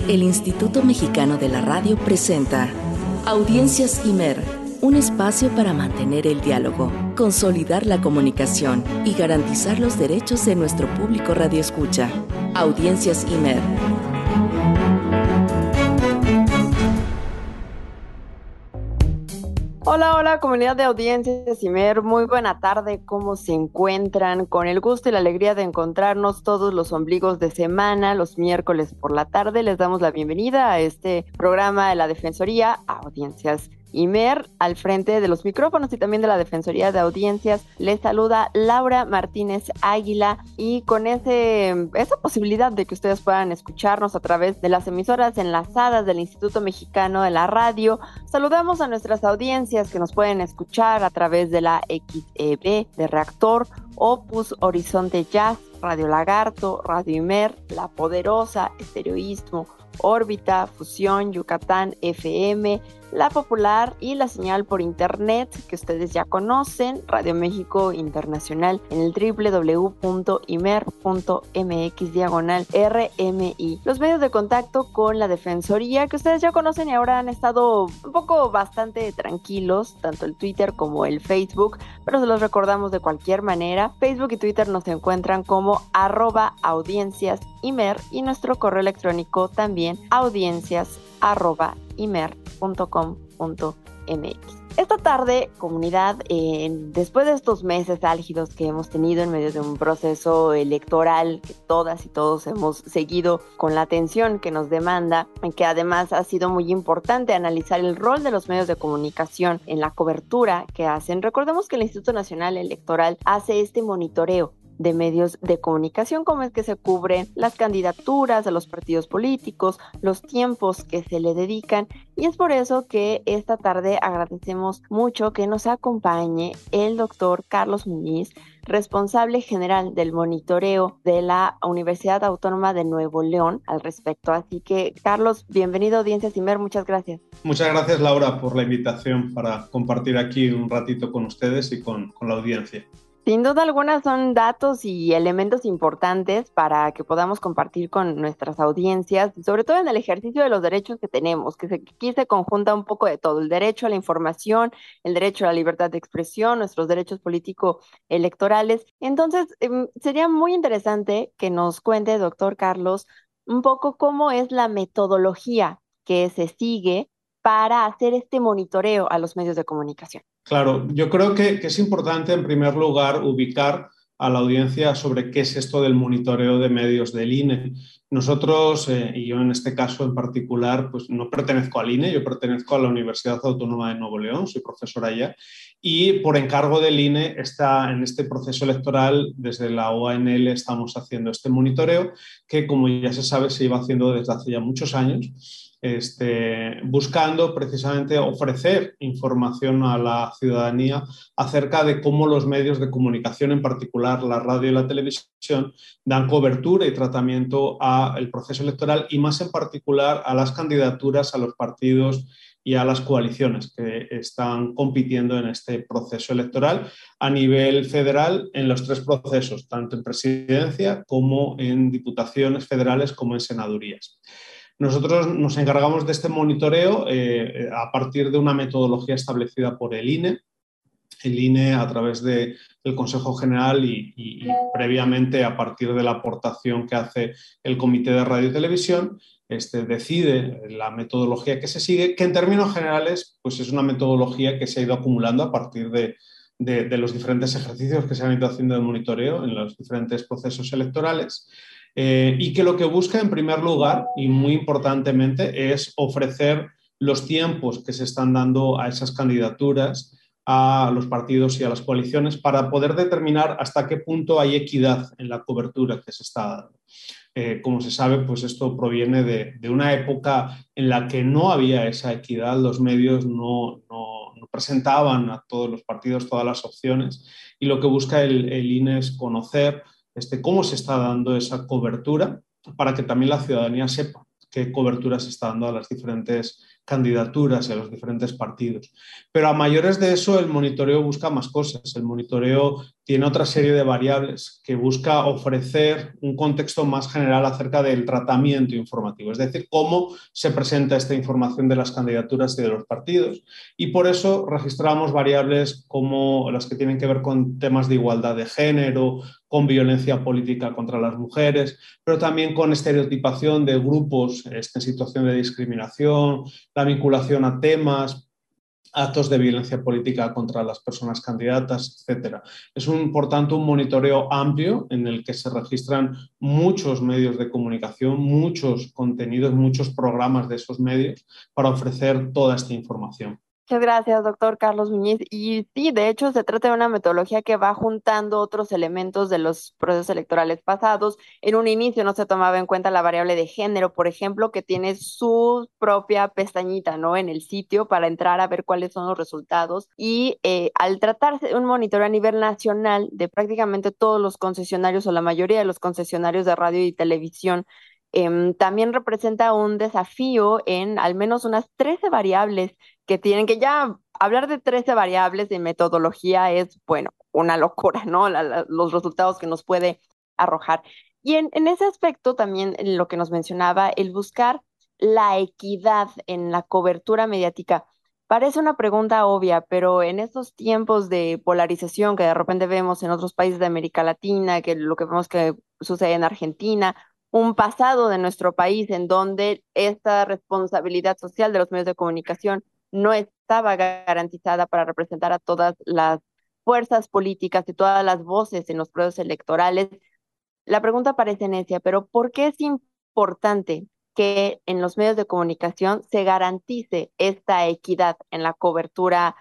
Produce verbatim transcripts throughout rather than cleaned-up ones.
El Instituto Mexicano de la Radio presenta Audiencias IMER, un espacio para mantener el diálogo, consolidar la comunicación y garantizar los derechos de nuestro público radioescucha. Audiencias IMER. Hola, hola, comunidad de Audiencias IMER, muy buena tarde, ¿cómo se encuentran? Con el gusto y la alegría de encontrarnos todos los ombligos de semana, los miércoles por la tarde, les damos la bienvenida a este programa de la Defensoría Audiencias IMER. Al frente de los micrófonos y también de la Defensoría de Audiencias les saluda Laura Martínez Águila, y con ese, esa posibilidad de que ustedes puedan escucharnos a través de las emisoras enlazadas del Instituto Mexicano de la Radio, saludamos a nuestras audiencias que nos pueden escuchar a través de la X E B de Reactor, Opus, Horizonte Jazz, Radio Lagarto, Radio IMER, La Poderosa, Estereoísmo, Órbita, Fusión, Yucatán F M, La Popular y la señal por internet que ustedes ya conocen, Radio México Internacional en el doble u doble u doble u punto imer punto m x diagonal R M I. Los medios de contacto con la Defensoría que ustedes ya conocen y ahora han estado un poco bastante tranquilos, tanto el Twitter como el Facebook, pero se los recordamos de cualquier manera. Facebook y Twitter nos encuentran como arroba audiencias imer y nuestro correo electrónico también audiencias arroba imer punto com punto m x. Esta tarde, comunidad, eh, después de estos meses álgidos que hemos tenido en medio de un proceso electoral que todas y todos hemos seguido con la atención que nos demanda, que además ha sido muy importante analizar el rol de los medios de comunicación en la cobertura que hacen. Recordemos que el Instituto Nacional Electoral hace este monitoreo de medios de comunicación, cómo es que se cubren las candidaturas a los partidos políticos, los tiempos que se le dedican, y es por eso que esta tarde agradecemos mucho que nos acompañe el doctor Carlos Muñiz, responsable general del monitoreo de la Universidad Autónoma de Nuevo León al respecto. Así que, Carlos, bienvenido a Audiencias IMER, muchas gracias. Muchas gracias, Laura, por la invitación para compartir aquí un ratito con ustedes y con, con la audiencia. Sin duda alguna son datos y elementos importantes para que podamos compartir con nuestras audiencias, sobre todo en el ejercicio de los derechos que tenemos, que, se, que aquí se conjunta un poco de todo: el derecho a la información, el derecho a la libertad de expresión, nuestros derechos político-electorales. Entonces, eh, sería muy interesante que nos cuente, doctor Carlos, un poco cómo es la metodología que se sigue para hacer este monitoreo a los medios de comunicación. Claro, yo creo que, que es importante en primer lugar ubicar a la audiencia sobre qué es esto del monitoreo de medios del I N E. Nosotros, eh, y yo en este caso en particular, pues no pertenezco al I N E, yo pertenezco a la Universidad Autónoma de Nuevo León, soy profesor allá, y por encargo del I N E está en este proceso electoral, desde la O A N L estamos haciendo este monitoreo que, como ya se sabe, se lleva haciendo desde hace ya muchos años. Este, buscando precisamente ofrecer información a la ciudadanía acerca de cómo los medios de comunicación, en particular la radio y la televisión, dan cobertura y tratamiento al proceso electoral y más en particular a las candidaturas, a los partidos y a las coaliciones que están compitiendo en este proceso electoral a nivel federal en los tres procesos, tanto en presidencia como en diputaciones federales como en senadurías. Nosotros nos encargamos de este monitoreo eh, a partir de una metodología establecida por el I N E. El I N E, a través de, del Consejo General y, y, y previamente a partir de la aportación que hace el Comité de Radio y Televisión, este, decide la metodología que se sigue, que en términos generales pues es una metodología que se ha ido acumulando a partir de, de, de los diferentes ejercicios que se han ido haciendo de monitoreo en los diferentes procesos electorales. Eh, y que lo que busca en primer lugar y muy importantemente es ofrecer los tiempos que se están dando a esas candidaturas, a los partidos y a las coaliciones para poder determinar hasta qué punto hay equidad en la cobertura que se está dando. Eh, como se sabe, pues esto proviene de, de una época en la que no había esa equidad, los medios no, no, no presentaban a todos los partidos todas las opciones y lo que busca el, el I N E es conocer Este, cómo se está dando esa cobertura para que también la ciudadanía sepa qué cobertura se está dando a las diferentes candidaturas y a los diferentes partidos. Pero a mayores de eso, el monitoreo busca más cosas. El monitoreo tiene otra serie de variables que busca ofrecer un contexto más general acerca del tratamiento informativo, es decir, cómo se presenta esta información de las candidaturas y de los partidos. Y por eso registramos variables como las que tienen que ver con temas de igualdad de género, con violencia política contra las mujeres, pero también con estereotipación de grupos este, en situación de discriminación, la vinculación a temas, actos de violencia política contra las personas candidatas, etcétera. Es un, por tanto, un monitoreo amplio en el que se registran muchos medios de comunicación, muchos contenidos, muchos programas de esos medios para ofrecer toda esta información. Muchas gracias, doctor Carlos Muñiz. Y sí, de hecho, se trata de una metodología que va juntando otros elementos de los procesos electorales pasados. En un inicio no se tomaba en cuenta la variable de género, por ejemplo, que tiene su propia pestañita, ¿no?, en el sitio para entrar a ver cuáles son los resultados. Y eh, al tratarse de un monitoreo a nivel nacional de prácticamente todos los concesionarios o la mayoría de los concesionarios de radio y televisión, eh, también representa un desafío en al menos unas trece variables que tienen, que ya hablar de trece variables de metodología es, bueno, una locura, ¿no? La, la, los resultados que nos puede arrojar. Y en, en ese aspecto también lo que nos mencionaba, el buscar la equidad en la cobertura mediática, parece una pregunta obvia, pero en estos tiempos de polarización que de repente vemos en otros países de América Latina, que lo que vemos que sucede en Argentina, un pasado de nuestro país en donde esta responsabilidad social de los medios de comunicación no estaba garantizada para representar a todas las fuerzas políticas y todas las voces en los procesos electorales. La pregunta parece necia, pero ¿por qué es importante que en los medios de comunicación se garantice esta equidad en la cobertura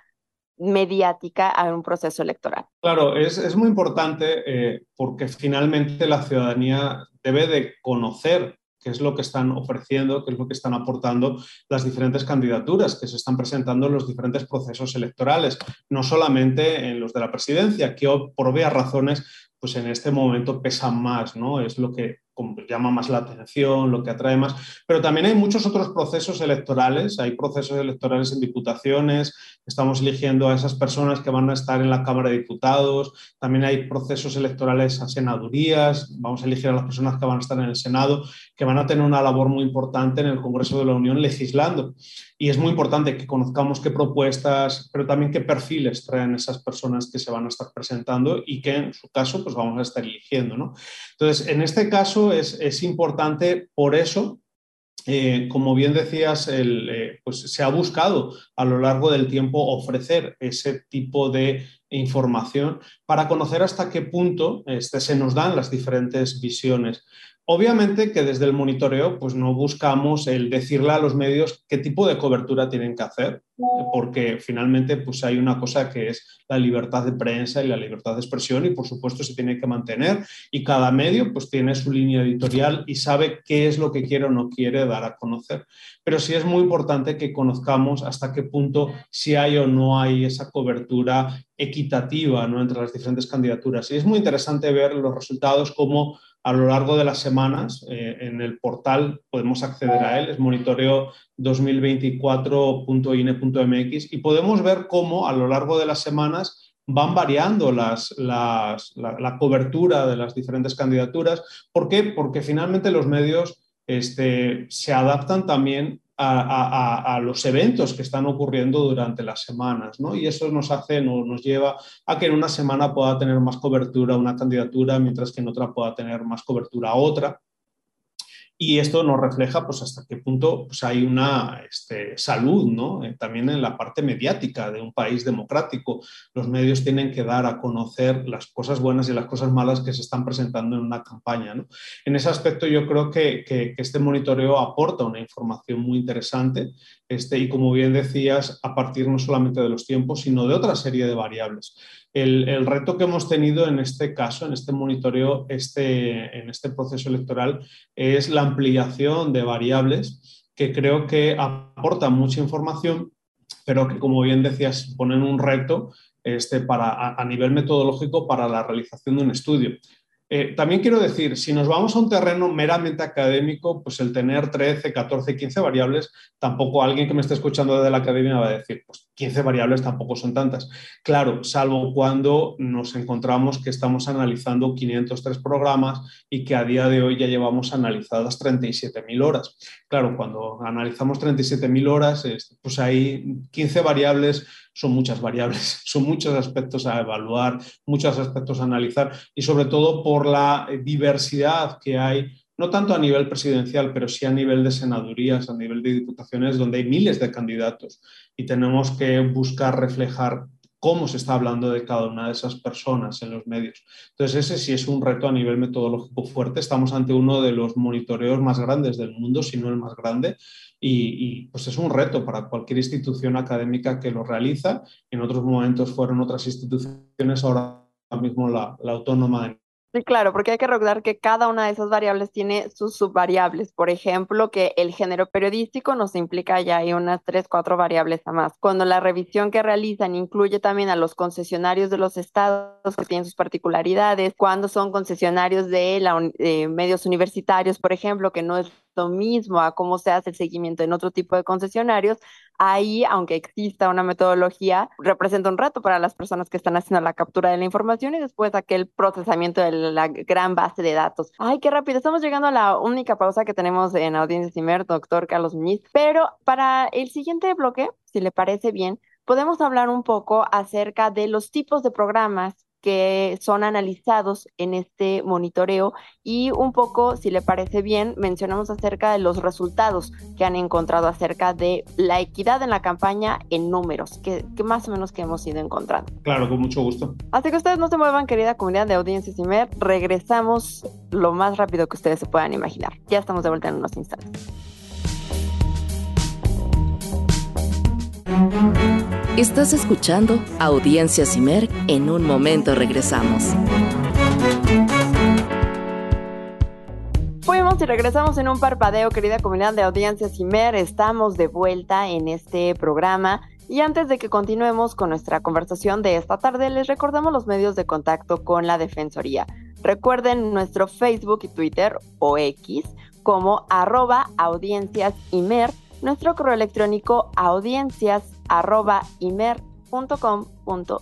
mediática a un proceso electoral? Claro, es, es muy importante eh, porque finalmente la ciudadanía debe de conocer qué es lo que están ofreciendo, qué es lo que están aportando las diferentes candidaturas que se están presentando en los diferentes procesos electorales, no solamente en los de la presidencia, que por obvias razones pues en este momento pesan más, ¿no? Es lo que llama más la atención, lo que atrae más, pero también hay muchos otros procesos electorales, hay procesos electorales en diputaciones, estamos eligiendo a esas personas que van a estar en la Cámara de Diputados, también hay procesos electorales a senadurías, vamos a elegir a las personas que van a estar en el Senado, que van a tener una labor muy importante en el Congreso de la Unión legislando. Y es muy importante que conozcamos qué propuestas, pero también qué perfiles traen esas personas que se van a estar presentando y que en su caso pues vamos a estar eligiendo, ¿no? Entonces, en este caso es, es importante por eso. Eh, como bien decías, el, eh, pues se ha buscado a lo largo del tiempo ofrecer ese tipo de información para conocer hasta qué punto este, se nos dan las diferentes visiones. Obviamente que desde el monitoreo pues no buscamos el decirle a los medios qué tipo de cobertura tienen que hacer, porque finalmente pues hay una cosa que es la libertad de prensa y la libertad de expresión y por supuesto se tiene que mantener y cada medio pues tiene su línea editorial y sabe qué es lo que quiere o no quiere dar a conocer. Pero sí es muy importante que conozcamos hasta qué punto si hay o no hay esa cobertura equitativa, ¿no?, entre las diferentes candidaturas. Y es muy interesante ver los resultados como a lo largo de las semanas eh, en el portal podemos acceder a él, es monitoreo dos mil veinticuatro punto ine punto eme equis y podemos ver cómo a lo largo de las semanas van variando las, las, la, la cobertura de las diferentes candidaturas. ¿Por qué? Porque finalmente los medios este, se adaptan también A, a, a los eventos que están ocurriendo durante las semanas, ¿no? Y eso nos hace, no, nos lleva a que en una semana pueda tener más cobertura una candidatura, mientras que en otra pueda tener más cobertura otra. Y esto nos refleja pues, hasta qué punto pues, hay una este, salud, ¿no? Eh, también en la parte mediática de un país democrático. Los medios tienen que dar a conocer las cosas buenas y las cosas malas que se están presentando en una campaña, ¿no? En ese aspecto yo creo que, que, que este monitoreo aporta una información muy interesante este, y, como bien decías, a partir no solamente de los tiempos, sino de otra serie de variables. El, el reto que hemos tenido en este caso, en este monitoreo, este, en este proceso electoral, es la ampliación de variables que creo que aportan mucha información, pero que, como bien decías, ponen un reto este, para, a, a nivel metodológico para la realización de un estudio. Eh, también quiero decir, si nos vamos a un terreno meramente académico, pues el tener trece, catorce, quince variables, tampoco alguien que me esté escuchando desde la academia va a decir, pues quince variables tampoco son tantas. Claro, salvo cuando nos encontramos que estamos analizando quinientos tres programas y que a día de hoy ya llevamos analizadas treinta y siete mil horas. Claro, cuando analizamos treinta y siete mil horas, pues hay quince variables, son muchas variables, son muchos aspectos a evaluar, muchos aspectos a analizar y sobre todo por la diversidad que hay, no tanto a nivel presidencial, pero sí a nivel de senadurías, a nivel de diputaciones, donde hay miles de candidatos y tenemos que buscar reflejar cómo se está hablando de cada una de esas personas en los medios. Entonces, ese sí es un reto a nivel metodológico fuerte. Estamos ante uno de los monitoreos más grandes del mundo, si no el más grande, y, y pues es un reto para cualquier institución académica que lo realiza. En otros momentos fueron otras instituciones, ahora mismo la, la autónoma de... Sí, claro, porque hay que recordar que cada una de esas variables tiene sus subvariables. Por ejemplo, que el género periodístico nos implica ya hay unas tres, cuatro variables a más. Cuando la revisión que realizan incluye también a los concesionarios de los estados que tienen sus particularidades, cuando son concesionarios de, la, de medios universitarios, por ejemplo, que no es lo mismo a cómo se hace el seguimiento en otro tipo de concesionarios, ahí, aunque exista una metodología, representa un reto para las personas que están haciendo la captura de la información y después aquel procesamiento de la gran base de datos. Ay, qué rápido, estamos llegando a la única pausa que tenemos en Audiencias Imer, doctor Carlos Muñiz, pero para el siguiente bloque, si le parece bien, podemos hablar un poco acerca de los tipos de programas que son analizados en este monitoreo y un poco, si le parece bien, mencionamos acerca de los resultados que han encontrado acerca de la equidad en la campaña en números, que, que más o menos que hemos ido encontrando. Claro, con mucho gusto. Así que ustedes no se muevan, querida comunidad de Audiencias Imer, regresamos lo más rápido que ustedes se puedan imaginar. Ya estamos de vuelta en unos instantes. Estás escuchando Audiencias Imer. En un momento regresamos. Fuimos y regresamos en un parpadeo, querida comunidad de Audiencias Imer. Estamos de vuelta en este programa. Y antes de que continuemos con nuestra conversación de esta tarde, les recordamos los medios de contacto con la Defensoría. Recuerden nuestro Facebook y Twitter o X como arroba audienciasimer, nuestro correo electrónico audiencias arroba imer punto com punto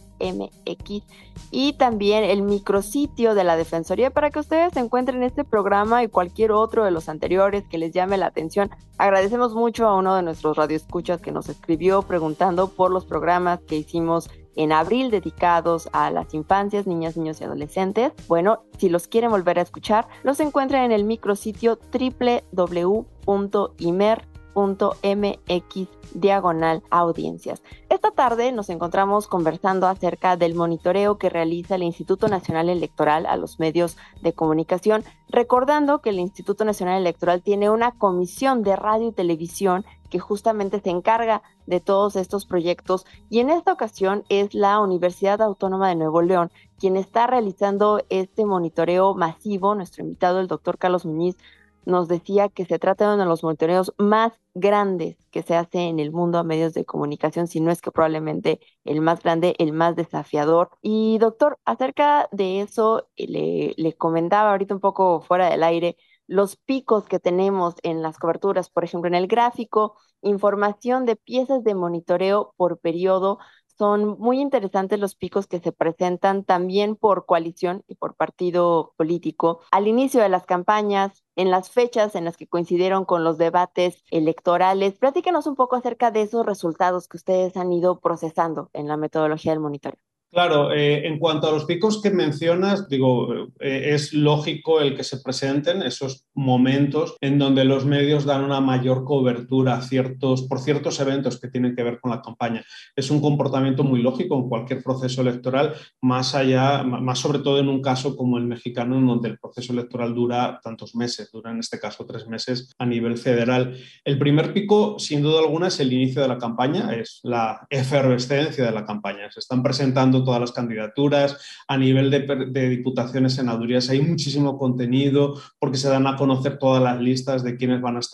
mx y también el micrositio de la Defensoría para que ustedes encuentren este programa y cualquier otro de los anteriores que les llame la atención. Agradecemos mucho a uno de nuestros radioescuchas que nos escribió preguntando por los programas que hicimos en abril dedicados a las infancias, niñas, niños y adolescentes. Bueno, si los quieren volver a escuchar, los encuentran en el micrositio doble u doble u doble u punto imer punto mx diagonal audiencias. Esta tarde nos encontramos conversando acerca del monitoreo que realiza el Instituto Nacional Electoral a los medios de comunicación, recordando que el Instituto Nacional Electoral tiene una comisión de radio y televisión que justamente se encarga de todos estos proyectos y en esta ocasión es la Universidad Autónoma de Nuevo León quien está realizando este monitoreo masivo. Nuestro invitado, el doctor Carlos Muñiz, nos decía que se trata de uno de los monitoreos más grandes que se hace en el mundo a medios de comunicación, si no es que probablemente el más grande, el más desafiador. Y doctor, acerca de eso, le, le comentaba ahorita un poco fuera del aire, los picos que tenemos en las coberturas, por ejemplo, en el gráfico, información de piezas de monitoreo por periodo. Son muy interesantes los picos que se presentan también por coalición y por partido político. Al inicio de las campañas, en las fechas en las que coincidieron con los debates electorales, platícanos un poco acerca de esos resultados que ustedes han ido procesando en la metodología del monitoreo. Claro, eh, en cuanto a los picos que mencionas, digo, eh, es lógico el que se presenten esos momentos en donde los medios dan una mayor cobertura a ciertos, por ciertos eventos que tienen que ver con la campaña. Es un comportamiento muy lógico en cualquier proceso electoral, más allá, más sobre todo en un caso como el mexicano, en donde el proceso electoral dura tantos meses, dura en este caso tres meses a nivel federal. El primer pico, sin duda alguna, es el inicio de la campaña, es la efervescencia de la campaña. Se están presentando todas las candidaturas, a nivel de, de diputaciones, senadurías, hay muchísimo contenido porque se dan a conocer todas las listas de quienes van a estar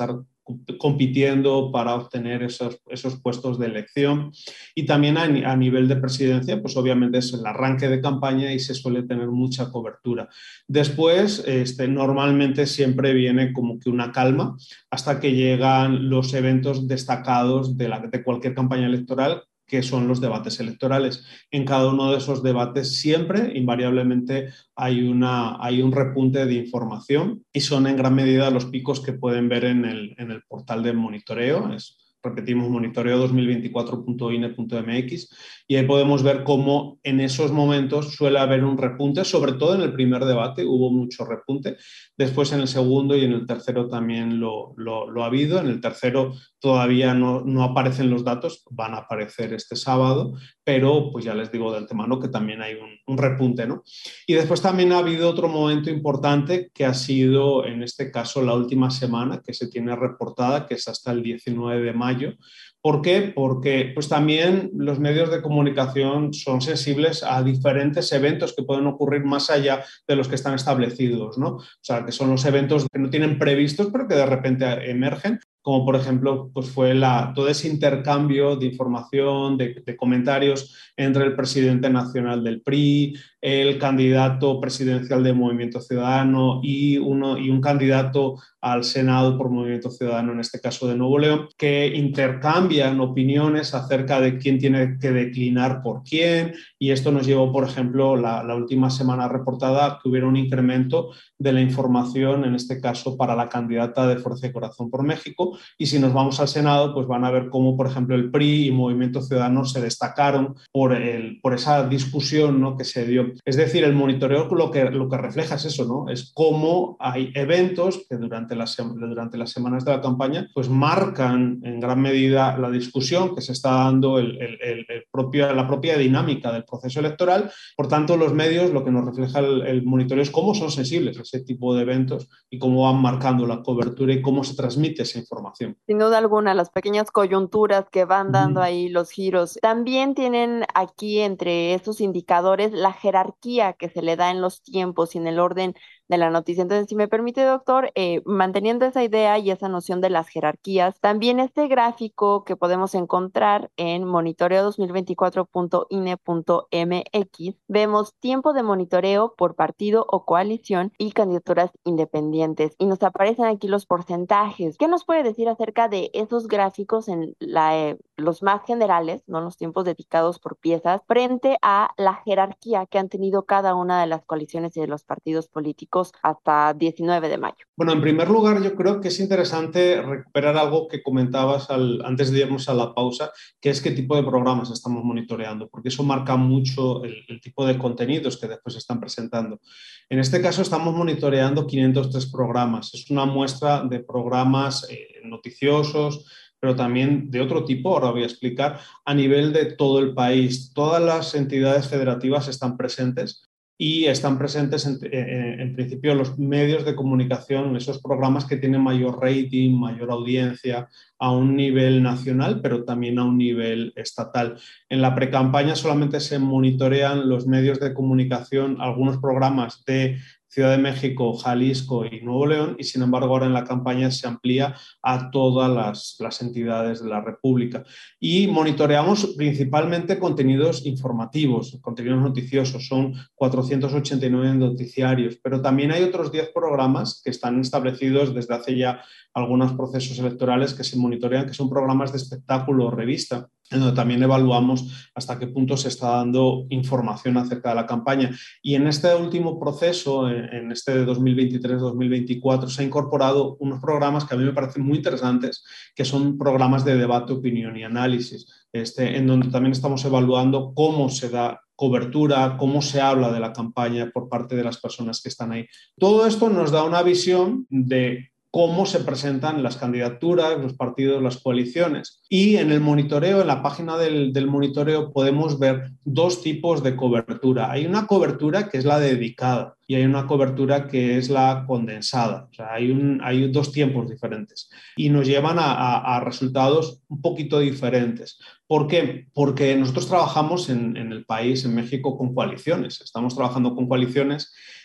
compitiendo para obtener esos, esos puestos de elección. Y también a, a nivel de presidencia, pues obviamente es el arranque de campaña y se suele tener mucha cobertura. Después, este, normalmente siempre viene como que una calma hasta que llegan los eventos destacados de, la, de cualquier campaña electoral, que son los debates electorales. En cada uno de esos debates siempre, invariablemente, hay, una, hay un repunte de información y son en gran medida los picos que pueden ver en el, en el portal de monitoreo. Es, repetimos, monitoreo dos mil veinticuatro punto ine punto eme equis, y ahí podemos ver cómo en esos momentos suele haber un repunte, sobre todo en el primer debate hubo mucho repunte, después en el segundo y en el tercero también lo, lo, lo ha habido. En el tercero todavía no, no aparecen los datos, van a aparecer este sábado, pero pues ya les digo de antemano que también hay un, un repunte, ¿no? Y después también ha habido otro momento importante que ha sido, en este caso, la última semana que se tiene reportada, que es hasta el diecinueve de mayo. ¿Por qué? Porque pues, también los medios de comunicación son sensibles a diferentes eventos que pueden ocurrir más allá de los que están establecidos, ¿no? O sea, que son los eventos que no tienen previstos, pero que de repente emergen, como por ejemplo pues fue la, todo ese intercambio de información, de, de comentarios entre el presidente nacional del P R I, el candidato presidencial de Movimiento Ciudadano y, uno, y un candidato al Senado por Movimiento Ciudadano, en este caso de Nuevo León, que intercambian opiniones acerca de quién tiene que declinar por quién, y esto nos llevó, por ejemplo, la, la última semana reportada que hubiera un incremento de la información, en este caso para la candidata de Fuerza y Corazón por México, y si nos vamos al Senado, pues van a ver cómo, por ejemplo, el P R I y Movimiento Ciudadano se destacaron por, el, por esa discusión, ¿no?, que se dio. Es decir, el monitoreo lo que, lo que refleja es eso, ¿no? Es cómo hay eventos que durante las, durante las semanas de la campaña pues marcan en gran medida la discusión que se está dando, el, el, el propio, la propia dinámica del proceso electoral. Por tanto, los medios, lo que nos refleja el, el monitoreo es cómo son sensibles a ese tipo de eventos y cómo van marcando la cobertura y cómo se transmite esa información. Sin duda alguna, las pequeñas coyunturas que van dando ahí los giros. También tienen aquí entre estos indicadores la jerarquía que se le da en los tiempos y en el orden de la noticia. Entonces, si me permite, doctor, eh, manteniendo esa idea y esa noción de las jerarquías, también este gráfico que podemos encontrar en monitoreo dos mil veinticuatro punto ine punto eme equis, vemos tiempo de monitoreo por partido o coalición y candidaturas independientes. Y nos aparecen aquí los porcentajes. ¿Qué nos puede decir acerca de esos gráficos en la, eh, los más generales, no los tiempos dedicados por piezas, frente a la jerarquía que han tenido cada una de las coaliciones y de los partidos políticos hasta diecinueve de mayo? Bueno, en primer lugar, yo creo que es interesante recuperar algo que comentabas al, antes de irnos a la pausa, que es qué tipo de programas estamos monitoreando, porque eso marca mucho el, el tipo de contenidos que después se están presentando. En este caso estamos monitoreando quinientos tres programas. Es una muestra de programas eh, noticiosos, pero también de otro tipo, ahora voy a explicar, a nivel de todo el país. Todas las entidades federativas están presentes y están presentes en, en, en principio los medios de comunicación, esos programas que tienen mayor rating, mayor audiencia a un nivel nacional, pero también a un nivel estatal. En la precampaña solamente se monitorean los medios de comunicación, algunos programas de Ciudad de México, Jalisco y Nuevo León, y sin embargo ahora en la campaña se amplía a todas las, las entidades de la República. Y monitoreamos principalmente contenidos informativos, contenidos noticiosos, son cuatrocientos ochenta y nueve noticiarios, pero también hay otros diez programas que están establecidos desde hace ya algunos procesos electorales que se monitorean, que son programas de espectáculo o revista, en donde también evaluamos hasta qué punto se está dando información acerca de la campaña. Y en este último proceso, en este de dos mil veintitrés dos mil veinticuatro, se han incorporado unos programas que a mí me parecen muy interesantes, que son programas de debate, opinión y análisis, este, en donde también estamos evaluando cómo se da cobertura, cómo se habla de la campaña por parte de las personas que están ahí. Todo esto nos da una visión de cómo se presentan las candidaturas, los partidos, las coaliciones. Y en el monitoreo, en la página del, del monitoreo, podemos ver dos tipos de cobertura. Hay una cobertura que es la dedicada y hay una cobertura que es la condensada. O sea, hay, un, hay dos tiempos diferentes y nos llevan a, a, a resultados un poquito diferentes. ¿Por qué? Porque nosotros trabajamos en, en el país, en México, con coaliciones. Estamos trabajando con coaliciones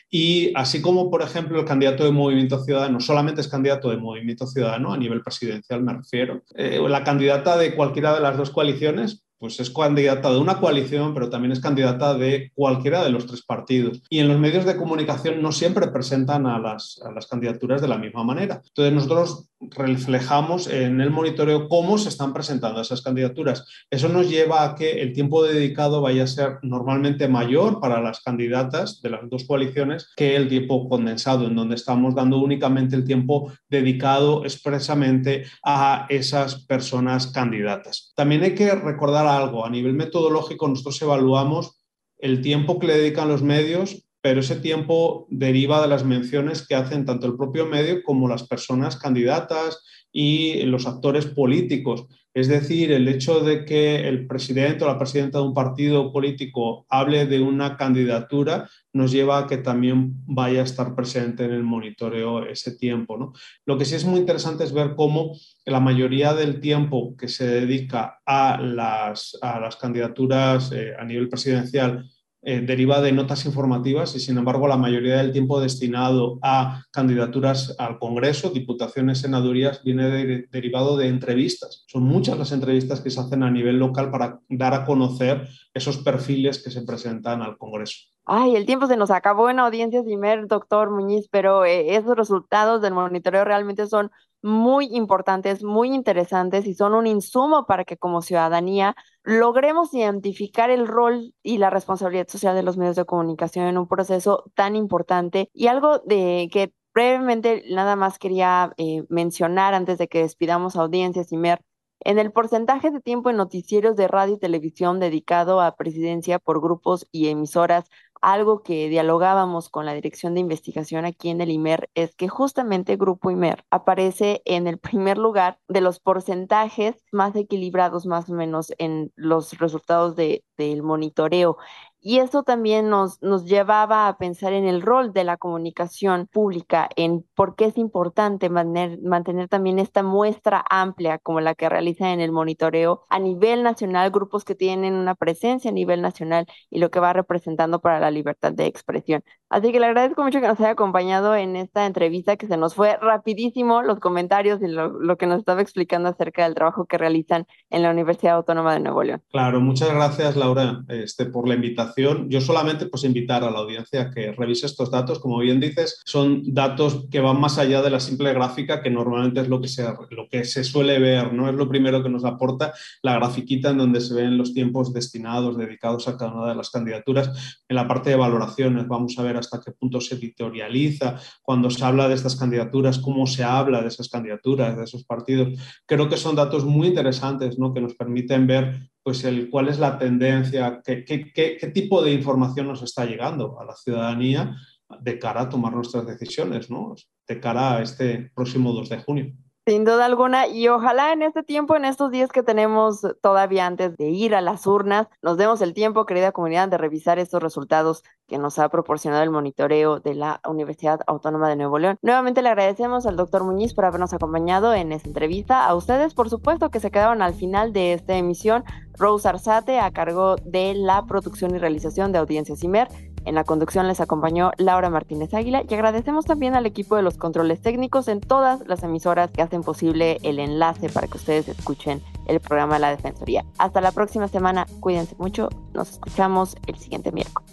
Y así como, por ejemplo, el candidato de Movimiento Ciudadano solamente es candidato de Movimiento Ciudadano, a nivel presidencial me refiero, eh, la candidata de cualquiera de las dos coaliciones pues es candidata de una coalición, pero también es candidata de cualquiera de los tres partidos. Y en los medios de comunicación no siempre presentan a las, a las candidaturas de la misma manera. Entonces nosotros reflejamos en el monitoreo cómo se están presentando esas candidaturas. Eso nos lleva a que el tiempo dedicado vaya a ser normalmente mayor para las candidatas de las dos coaliciones que el tiempo condensado, en donde estamos dando únicamente el tiempo dedicado expresamente a esas personas candidatas. También hay que recordar algo. A nivel metodológico, nosotros evaluamos el tiempo que le dedican los medios, pero ese tiempo deriva de las menciones que hacen tanto el propio medio como las personas candidatas y los actores políticos. Es decir, el hecho de que el presidente o la presidenta de un partido político hable de una candidatura nos lleva a que también vaya a estar presente en el monitoreo ese tiempo, ¿no? Lo que sí es muy interesante es ver cómo la mayoría del tiempo que se dedica a las, a las candidaturas eh, a nivel presidencial Eh, deriva de notas informativas y, sin embargo, la mayoría del tiempo destinado a candidaturas al Congreso, diputaciones, senadurías, viene de, derivado de entrevistas. Son muchas las entrevistas que se hacen a nivel local para dar a conocer esos perfiles que se presentan al Congreso. Ay, el tiempo se nos acabó en Audiencias IMER, doctor Muñiz, pero eh, esos resultados del monitoreo realmente son muy importantes, muy interesantes y son un insumo para que como ciudadanía logremos identificar el rol y la responsabilidad social de los medios de comunicación en un proceso tan importante. Y algo de que brevemente nada más quería eh, mencionar antes de que despidamos Audiencias IMER. En el porcentaje de tiempo en noticieros de radio y televisión dedicado a presidencia por grupos y emisoras, algo que dialogábamos con la Dirección de Investigación aquí en el IMER es que justamente Grupo IMER aparece en el primer lugar de los porcentajes más equilibrados más o menos en los resultados de, del monitoreo. Y eso también nos, nos llevaba a pensar en el rol de la comunicación pública, en por qué es importante mantener, mantener también esta muestra amplia como la que realiza en el monitoreo a nivel nacional, grupos que tienen una presencia a nivel nacional y lo que va representando para la libertad de expresión. Así que le agradezco mucho que nos haya acompañado en esta entrevista, que se nos fue rapidísimo los comentarios y lo, lo que nos estaba explicando acerca del trabajo que realizan en la Universidad Autónoma de Nuevo León. Claro, muchas gracias, Laura, este, por la invitación. Yo solamente pues invitar a la audiencia a que revise estos datos. Como bien dices, son datos que van más allá de la simple gráfica, que normalmente es lo que se, lo que se suele ver, ¿no? Es lo primero que nos aporta la grafiquita en donde se ven los tiempos destinados, dedicados a cada una de las candidaturas. En la parte de valoraciones vamos a ver hasta qué punto se editorializa, cuando se habla de estas candidaturas, cómo se habla de esas candidaturas, de esos partidos. Creo que son datos muy interesantes, ¿no? Que nos permiten ver pues el, cuál es la tendencia, qué, qué, qué, qué tipo de información nos está llegando a la ciudadanía de cara a tomar nuestras decisiones, ¿no? De cara a este próximo dos de junio. Sin duda alguna, y ojalá en este tiempo, en estos días que tenemos todavía antes de ir a las urnas, nos demos el tiempo, querida comunidad, de revisar estos resultados que nos ha proporcionado el monitoreo de la Universidad Autónoma de Nuevo León. Nuevamente le agradecemos al doctor Muñiz por habernos acompañado en esta entrevista. A ustedes, por supuesto, que se quedaron al final de esta emisión. Rose Arzate, a cargo de la producción y realización de Audiencias IMER. En la conducción les acompañó Laura Martínez Águila y agradecemos también al equipo de los controles técnicos en todas las emisoras que hacen posible el enlace para que ustedes escuchen el programa de la Defensoría. Hasta la próxima semana, cuídense mucho, nos escuchamos el siguiente miércoles.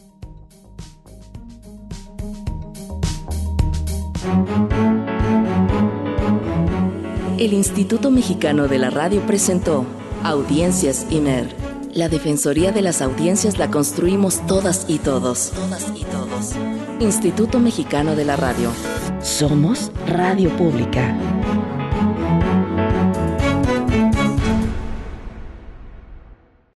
El Instituto Mexicano de la Radio presentó Audiencias IMER. La Defensoría de las Audiencias la construimos todas y todos. Todas y todos. Instituto Mexicano de la Radio. Somos Radio Pública.